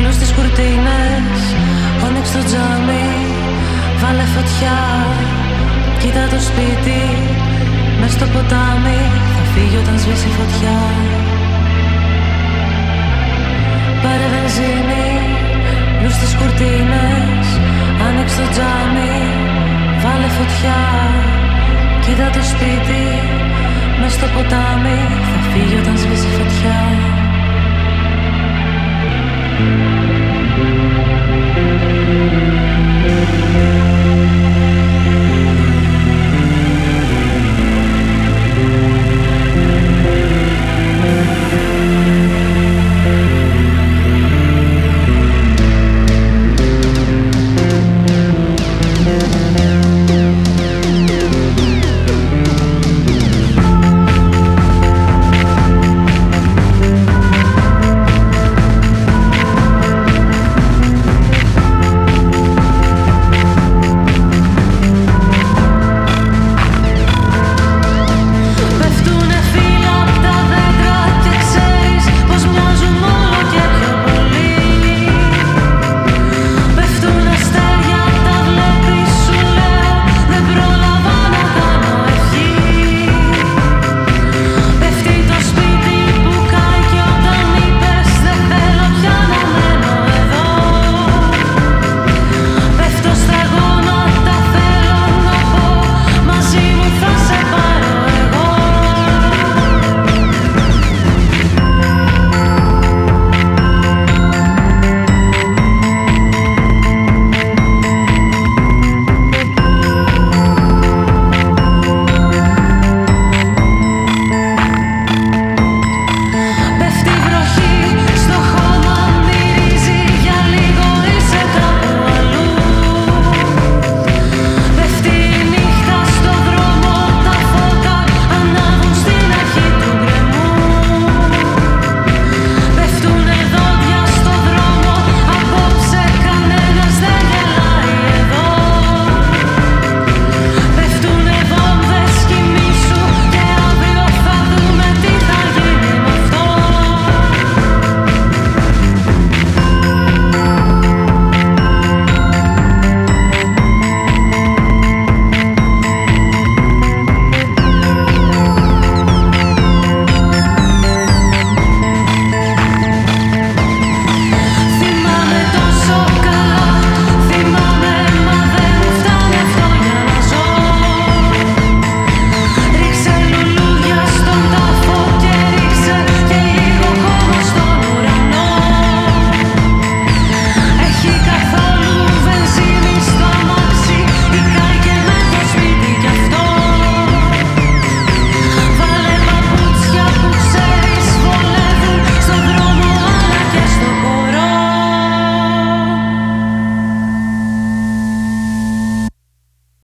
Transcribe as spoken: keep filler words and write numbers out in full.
Λου στις κουρτίνες, άνοιξε το τζάμι, βάλε φωτιά. Κοίτα το σπίτι, μες στο ποτάμι, θα φύγει όταν σβήσει φωτιά. Πάρε βενζίνη, λου στις κουρτίνες, άνοιξε το τζάμι, βάλε φωτιά. Κοίτα το σπίτι, μες στο ποτάμι, θα φύγει όταν σβήσει φωτιά.